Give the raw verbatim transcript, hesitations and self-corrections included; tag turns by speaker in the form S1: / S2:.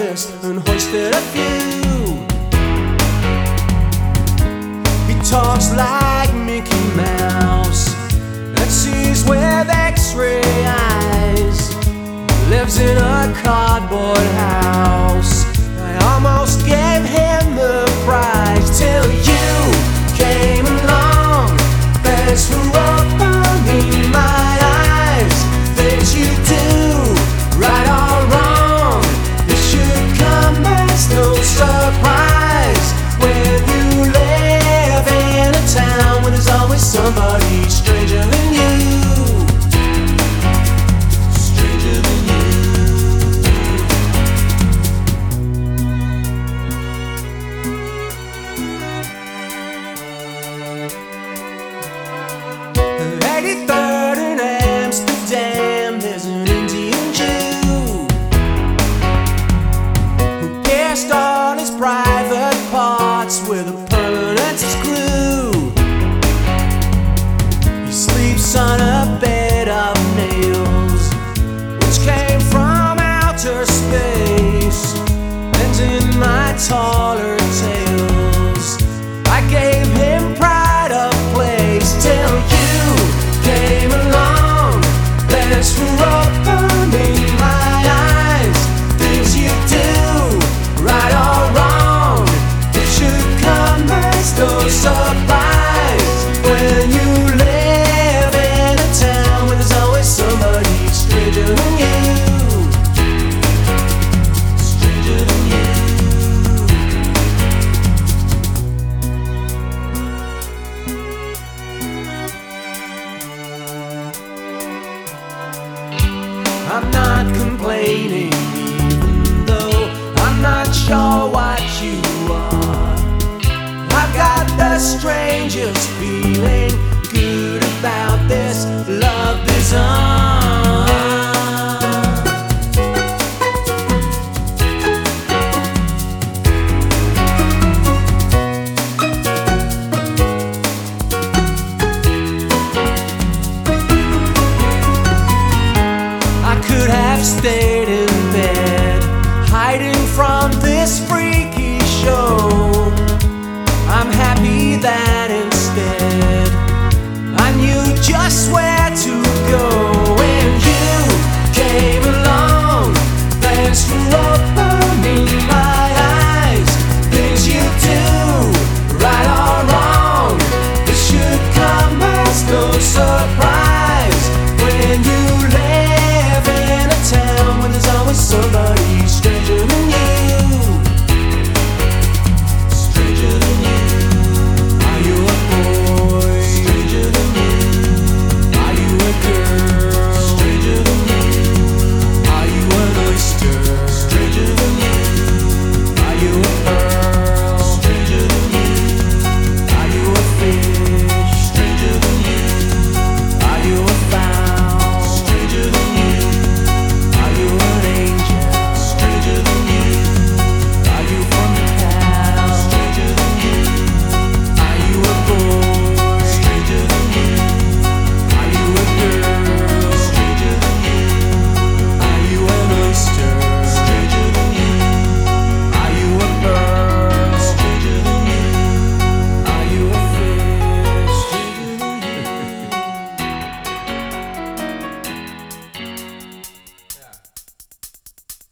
S1: wilderness and hoisted a few. He talks like Mickey Mouse and sees with X-ray eyes. Lives in a cardboard house. I almost gave him the prize till you came along. Thanks for opening my eyes. Things you do, right or wrong, this should come as no surprise. When you live in a town where there's always somebody stranger than you. Stranger than you. eighty-third in Amsterdam, there's an Indian Jew who pierced all his private parts with a permanent screw. He sleeps on a bed of nails which came from outer space, and in my taller tales I gave him pride of place till you came along. Thanks for opening my eyes. Things you do, right or wrong, it should come as no surprise. When you live in a town where there's always somebody stranger than you. Stranger than you. I'm not complaining, even though I'm not sure what you are. I've got the strangest feeling good about this love bizarre. I could have stayed